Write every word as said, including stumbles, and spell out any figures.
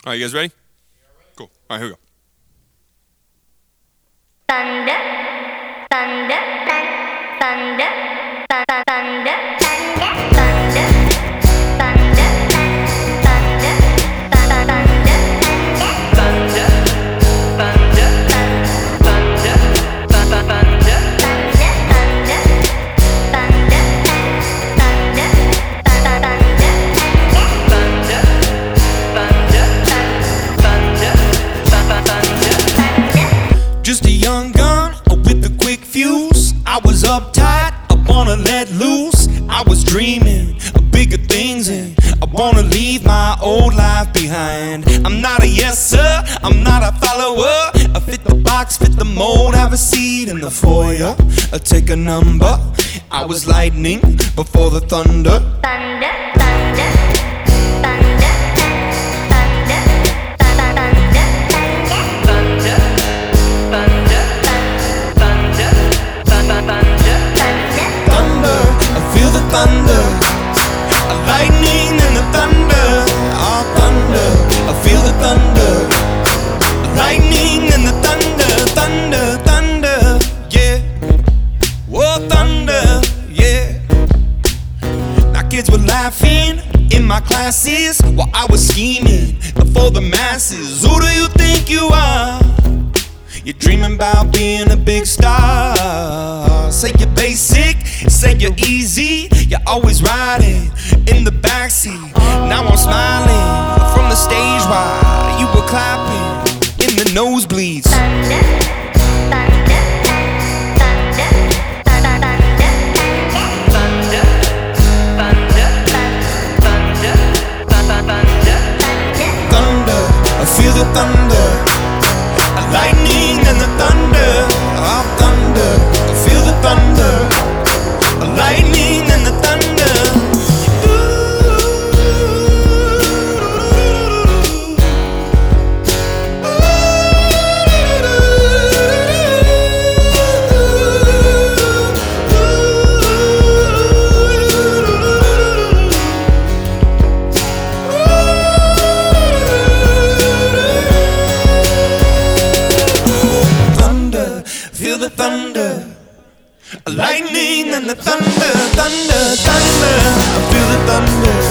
All right, you guys ready? Cool. All right, here we go. Thunder, thunder, thunder, thunder, thunder, thunder, thunder, thunder, thunder, thunder, thunder, Just a young gun with a quick fuse. I was uptight, I wanna let loose. I was dreaming of bigger things and I wanna leave my old life behind. I'm not a yes sir, I'm not a follower. I fit the box, fit the mold, have a seat in the foyer. I take a number. I was lightning before the thunder. thunder, thunder, thunder, thunder, Thunder, I feel the thunder. A lightning and the thunder. Oh, thunder, I feel the thunder. A lightning and the thunder. Thunder, thunder, yeah. Whoa, thunder, yeah. Now kids were laughing in my classes while I was scheming for the masses. Who do you think you are? You're dreaming about being a big star. Say you're basic, say you're easy. You're always riding in the backseat. Now I'm smiling from the stage while you were clapping in the nosebleeds. thunder, thunder, thunder, thunder, Thunder, I feel the thunder. A lightning and the thunder. Oh, thunder, I feel the thunder. A lightning and the thunder. Feel the thunder, a lightning and the thunder, thunder, thunder. I feel the thunder.